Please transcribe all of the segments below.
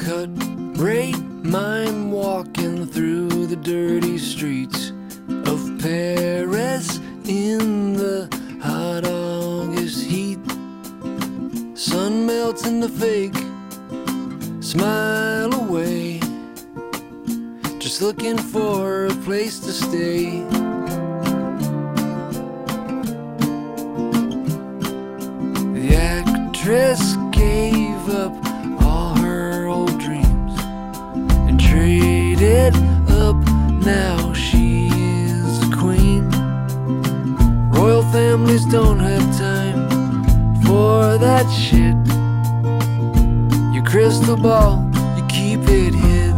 cut rate mime walking through the dirty streets of Paris in the hot August heat. Sun melts in the fake smile away, just looking for a place to stay. The actress gave up all her old dreams and traded up. Now she is a queen. Royal families don't have time for that shit. Your crystal ball, you keep it hid.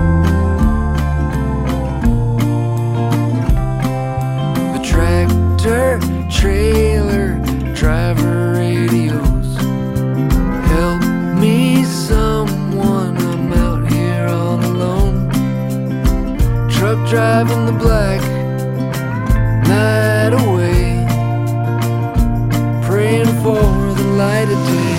The tractor trailer driver radios, help me someone, I'm out here all alone. Truck driving the black night away, praying for the light of day.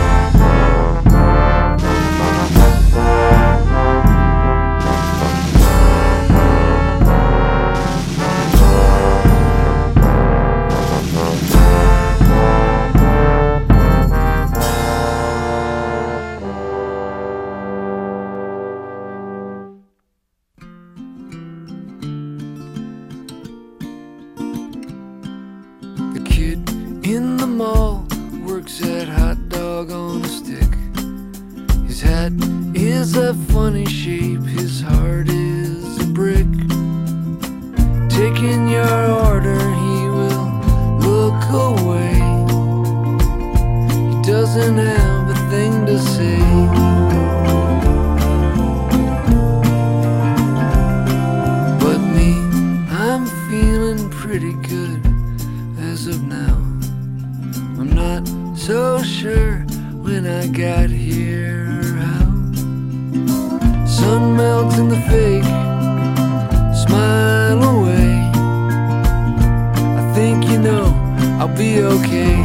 The kid in the mall works at hot dog on a stick. His hat is a funny shape, his heart is a brick. Taking your order, he will look away. He doesn't have a thing to say. But me, I'm feeling pretty good as of now. I'm not so sure when I got here or how. Sun melts in the fake smile away. I think you know I'll be okay.